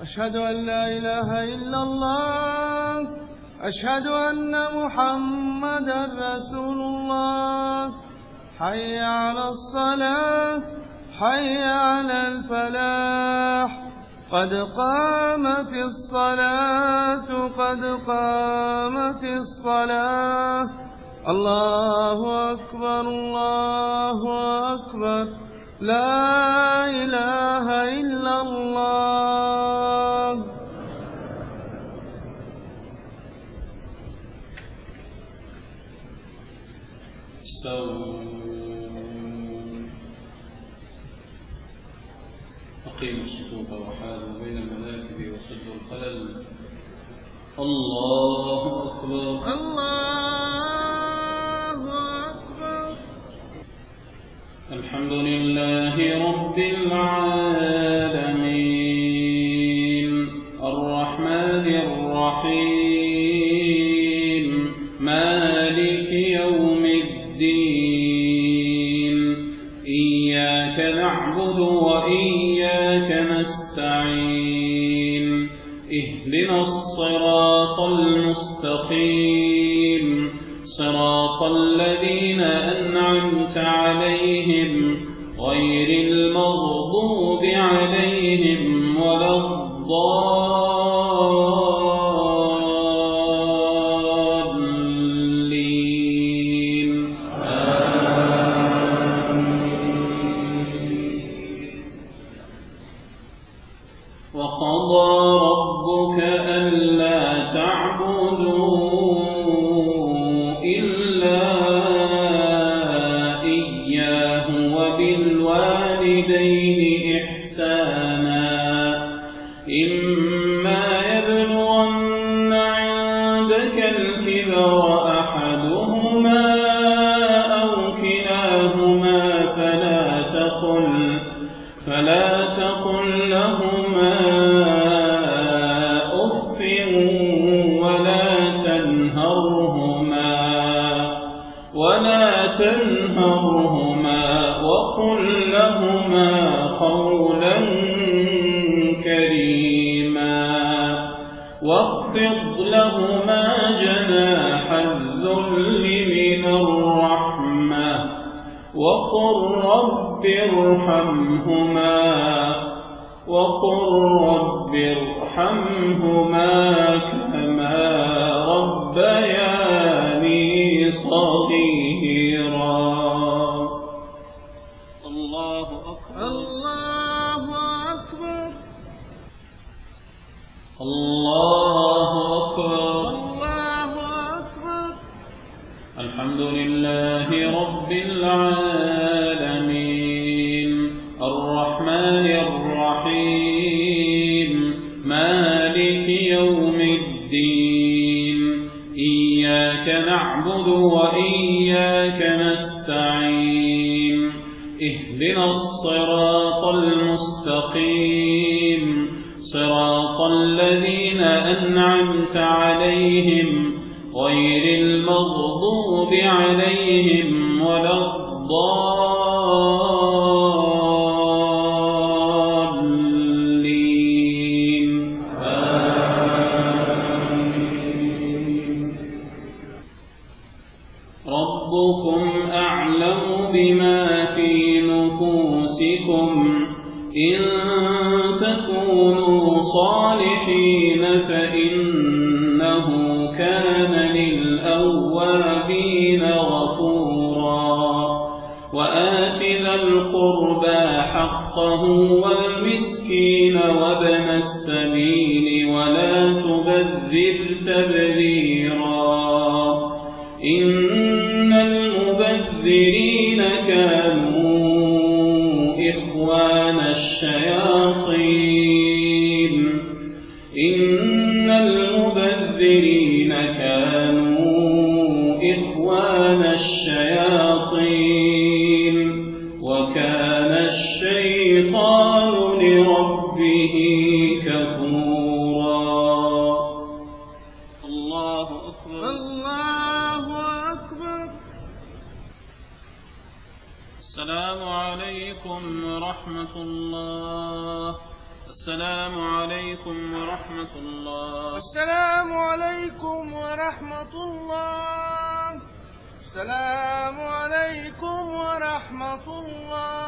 أشهد أن لا إله إلا الله. أشهد أن محمدا رسول الله. حي على الصلاة، حي على الفلاح، قد قامت الصلاة، قد قامت الصلاة. الله أكبر، الله أكبر، لا إله إلا الله. أقيموا الصفوف وحاذوا بين المناكب وسدوا الخلل. الله أكبر، الله أكبر. الحمد لله رب العالمين، الرحمن الرحيم، مالك يوم الدين. إياك نعبد وإياك نستعين. اهدنا الصراط المستقيم، صراط الذين أنعمت عليهم غير المغضوب عليهم ولا الضالين. وقضى ربك ألا تعبدوا إلا إياه وبالوالدين إحسانا. إما يبلغن عندك الكبر أحدهما أو كلاهما فلا تقل لهما أف ولا تنهرهما وقل لهما قولا كريما. واخفض لهما جناح الذل من الرحمة وقل رب ارحمهما كما ربياني صغيرا. الله أكبر، الله أكبر، الله أكبر، الله أكبر. الحمد لله رب العالمين، الرحمن الرحيم، مالك يوم الدين. إياك نعبد وإياك نستعين. اهدنا الصراط المستقيم، صراط الذين أنعمت عليهم غير المغضوب عليهم ولا الضالين. ربكم أعلم بما في نفوسكم، إن تكونوا صالحين فإنه كان للأوابين غفورا. وآت ذا القربى حقه والمسكين وابن السبيل ولا تبذر تبذيرا. إن المبذرين كانوا إخوان الشياطين. إن المبذرين كانوا إخوان الشياطين وكان الشيطان لربه كفورا. الله أكبر، الله أكبر. السلام عليكم ورحمة الله. السلام عليكم ورحمة الله. السلام عليكم ورحمة الله. السلام عليكم ورحمة الله.